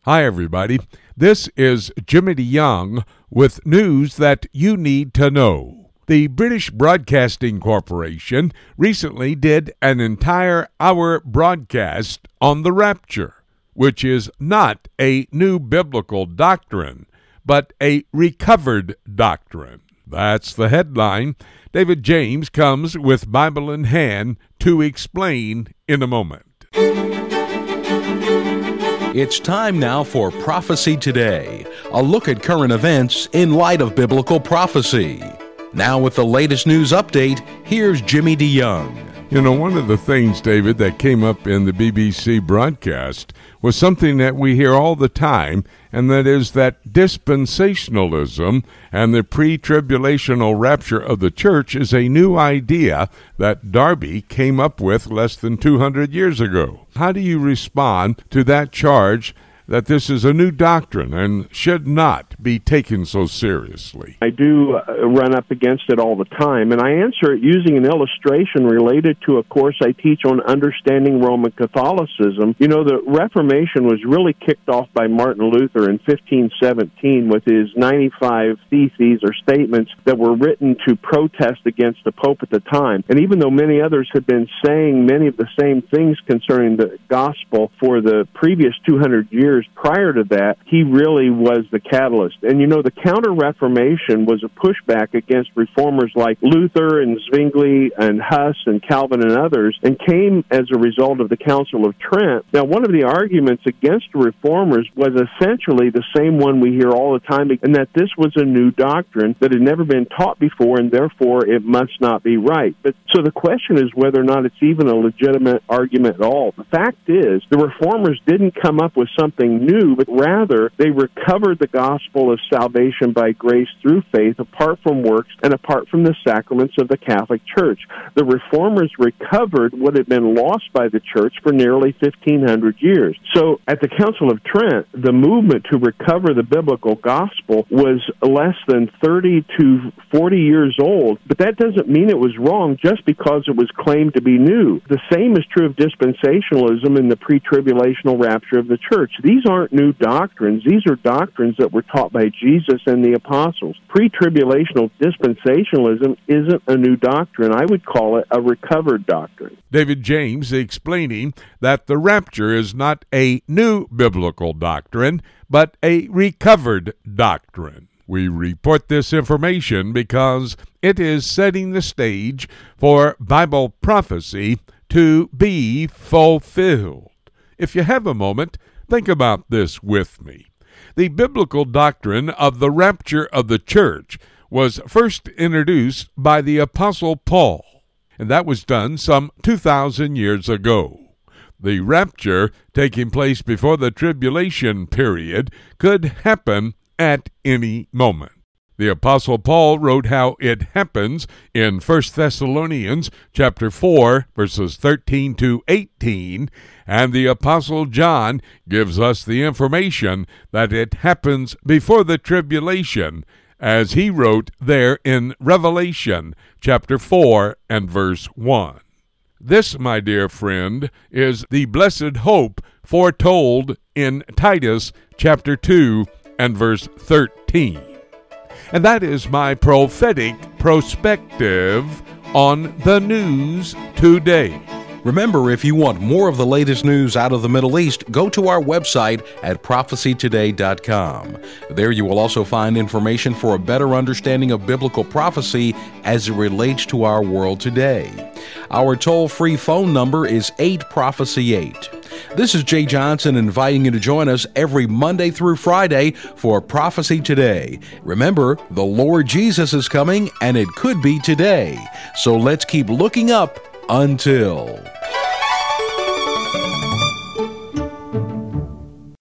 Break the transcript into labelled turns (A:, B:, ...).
A: Hi, everybody. This is Jimmy DeYoung with news that you need to know. The British Broadcasting Corporation recently did an entire hour broadcast on the rapture, which is not a new biblical doctrine, but a recovered doctrine. That's the headline. David James comes with Bible in hand to explain in a moment.
B: It's time now for Prophecy Today, a look at current events in light of biblical prophecy. Now with the latest news update, here's Jimmy DeYoung.
A: You know, one of the things, David, that came up in the BBC broadcast was something that we hear all the time, and that is that dispensationalism and the pre-tribulational rapture of the church is a new idea that Darby came up with less than 200 years ago. How do you respond to that charge that this is a new doctrine and should not be taken so seriously?
C: I do run up against it all the time, and I answer it using an illustration related to a course I teach on understanding Roman Catholicism. You know, the Reformation was really kicked off by Martin Luther in 1517 with his 95 theses or statements that were written to protest against the Pope at the time. And even though many others had been saying many of the same things concerning the gospel for the previous 200 years, prior to that, he really was the catalyst. And you know, the Counter-Reformation was a pushback against reformers like Luther and Zwingli and Huss and Calvin and others, and came as a result of the Council of Trent. Now, one of the arguments against the reformers was essentially the same one we hear all the time, and that this was a new doctrine that had never been taught before, and therefore it must not be right. But so the question is whether or not it's even a legitimate argument at all. The fact is, the reformers didn't come up with something new, but rather they recovered the gospel of salvation by grace through faith, apart from works and apart from the sacraments of the Catholic Church. The reformers recovered what had been lost by the church for nearly 1,500 years. So at the Council of Trent, the movement to recover the biblical gospel was less than 30 to 40 years old, but that doesn't mean it was wrong just because it was claimed to be new. The same is true of dispensationalism in the pre-tribulational rapture of the church. These aren't new doctrines. These are doctrines that were taught by Jesus and the apostles. Pre-tribulational dispensationalism isn't a new doctrine. I would call it a recovered doctrine.
A: David James explaining that the rapture is not a new biblical doctrine, but a recovered doctrine. We report this information because it is setting the stage for Bible prophecy to be fulfilled. If you have a moment, think about this with me. The biblical doctrine of the rapture of the church was first introduced by the Apostle Paul, and that was done some 2,000 years ago. The rapture, taking place before the tribulation period, could happen at any moment. The Apostle Paul wrote how it happens in 1 Thessalonians chapter 4, verses 13 to 18, and the Apostle John gives us the information that it happens before the tribulation, as he wrote there in Revelation chapter 4 and verse 1. This, my dear friend, is the blessed hope foretold in Titus chapter 2 and verse 13. And that is my prophetic perspective on the news today.
B: Remember, if you want more of the latest news out of the Middle East, go to our website at prophecytoday.com. There you will also find information for a better understanding of biblical prophecy as it relates to our world today. Our toll-free phone number is 8-PROPHECY-8. This is Jay Johnson inviting you to join us every Monday through Friday for Prophecy Today. Remember, the Lord Jesus is coming, and it could be today. So let's keep looking up until...